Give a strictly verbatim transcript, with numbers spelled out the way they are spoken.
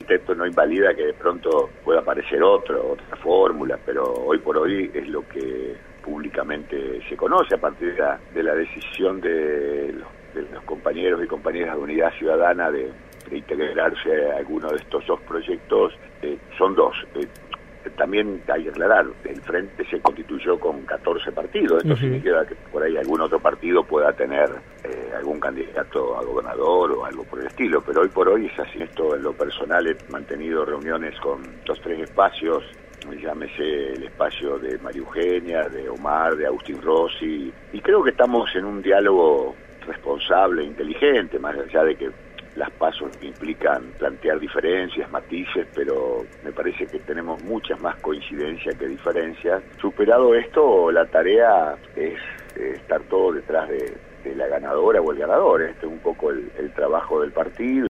obviamente esto no invalida que de pronto pueda aparecer otro, otra fórmula, pero hoy por hoy es lo que públicamente se conoce a partir de la, de la decisión de los, de los compañeros y compañeras de Unidad Ciudadana de, de integrarse a alguno de estos dos proyectos. Eh, son dos. Eh, También hay que aclarar, el Frente se constituyó con catorce partidos, esto uh-huh. significa que por ahí algún otro partido pueda tener eh, algún candidato a gobernador o algo por el estilo, pero hoy por hoy es así. Esto en lo personal he mantenido reuniones con los tres espacios, llámese el espacio de María Eugenia, de Omar, de Agustín Rossi, y creo que estamos en un diálogo responsable, inteligente, más allá de que las pasos implican plantear diferencias, matices, pero me parece que tenemos muchas más coincidencias que diferencias. Superado esto, la tarea es eh, estar todo detrás de, de la ganadora o el ganador. Este es un poco el, el trabajo del partido.